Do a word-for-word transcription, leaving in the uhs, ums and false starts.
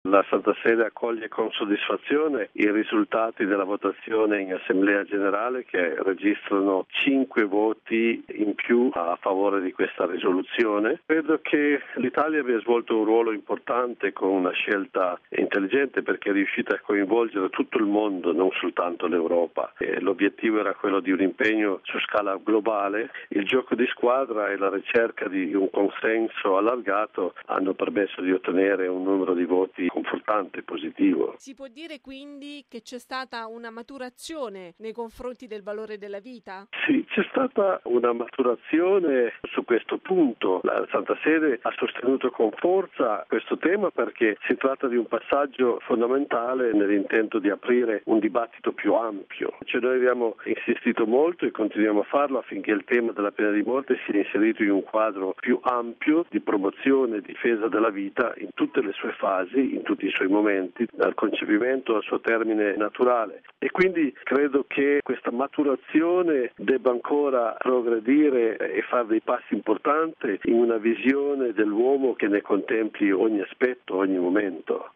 La Santa Sede accoglie con soddisfazione i risultati della votazione in Assemblea Generale, che registrano cinque voti in più a favore di questa risoluzione. Credo che l'Italia abbia svolto un ruolo importante con una scelta intelligente, perché è riuscita a coinvolgere tutto il mondo, non soltanto l'Europa. E l'obiettivo era quello di un impegno su scala globale. Il gioco di squadra e la ricerca di un consenso allargato hanno permesso di ottenere un numero di voti confortante, positivo. Si può dire quindi che c'è stata una maturazione nei confronti del valore della vita? Sì, c'è stata una maturazione su questo punto. La Santa Sede ha sostenuto con forza questo tema perché si tratta di un passaggio fondamentale nell'intento di aprire un dibattito più ampio. Cioè, noi abbiamo insistito molto e continuiamo a farlo affinché il tema della pena di morte sia inserito in un quadro più ampio di promozione e difesa della vita in tutte le sue fasi, in tutti i suoi momenti, dal concepimento al suo termine naturale. E quindi credo che questa maturazione debba ancora progredire e fare dei passi importanti in una visione dell'uomo che ne contempli ogni aspetto, ogni momento.